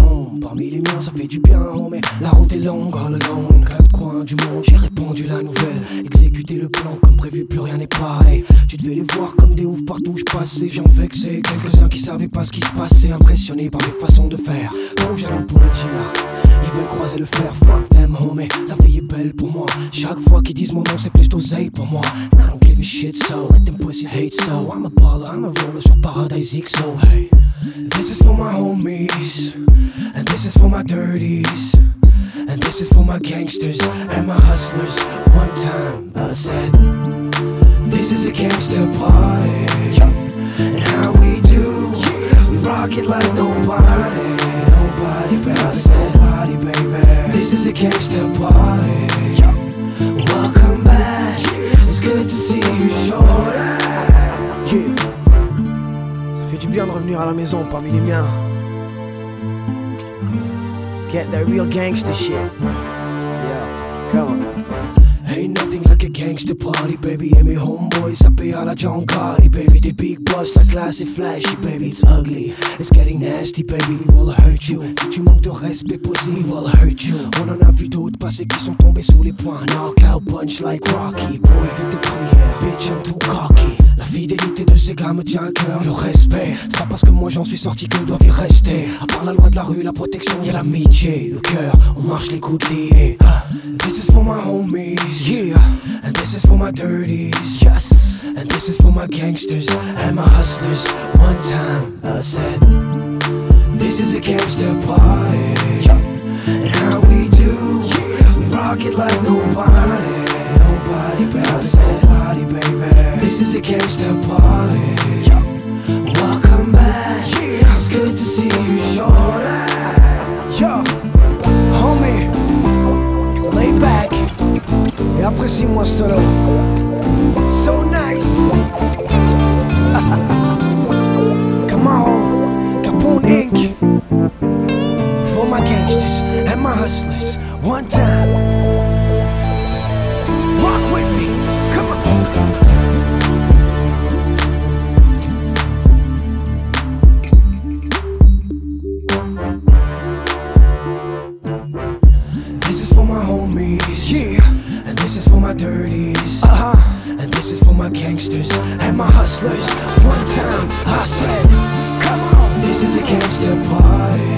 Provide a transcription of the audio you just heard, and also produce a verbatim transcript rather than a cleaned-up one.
home. Parmi les miens, ça fait du bien, oh, mais la route est longue, all alone. Quatre coins du monde, j'ai répondu la nouvelle. Exécuté le plan comme prévu, plus rien n'est pareil. Tu devais les voir comme des oufs partout où je passais. J'en vexais quelques-uns qui savaient pas ce qui se passait. Impressionnés par mes façons de faire, trop jaloux pour le dire. Ils veulent croiser le fer, fuck them, homie. La vie est belle pour moi. Chaque fois qu'ils disent mon nom, c'est plus d'oseille pour moi. I don't give a shit, so let them pussies hate, so I'm a baller, I'm a roller sur Paradise X, so hey. This is for my homies, and this is for my dirties, and this is for my gangsters and my hustlers. One time I said, this is a gangster party, and how we do, we rock it like nobody, nobody. But I said, party baby, this is a gangster party. Welcome back, it's good to see you, shorty. Yeah. Ça fait du bien de revenir à la maison parmi les miens. Get that real gangster shit. Yeah, come on. Ain't nothing like a gangster party, baby. Et mes homeboys, ça paye à la John Gotti, baby. Des big boss, la classe est flashy, baby. It's ugly, it's getting nasty, baby. We will hurt you. Si tu manques de respect, pussy, we will hurt you. On en a vu d'autres passer qui sont tombés sous les poings. Knockout punch like Rocky. Boy, vite de prière, bitch, I'm too cocky. La fidélité de ces gars me tient à cœur. Le respect, c'est pas parce que moi j'en suis sorti que doivent y rester. À part la loi de la rue, la protection, y'a l'amitié. Le cœur, on marche les coudes liés. This is for my homies, yeah. And this is for my dirties, yes. And this is for my gangsters and my hustlers. One time I said, this is a gangster party, and how we do, we rock it like nobody, nobody. But I said, party baby, this is a gangster party. Welcome back, it's good to see you, shorty. Yo, homie, lay back et apprécie-moi solo. So nice. Come on, Capone Incorporated. For my gangsters and my hustlers. One time. Rock with me. Come on. This is for my homies, yeah. And this is for my dirties, uh-huh. And this is for my gangsters and my hustlers. One time I said, come on, this is a gangster party.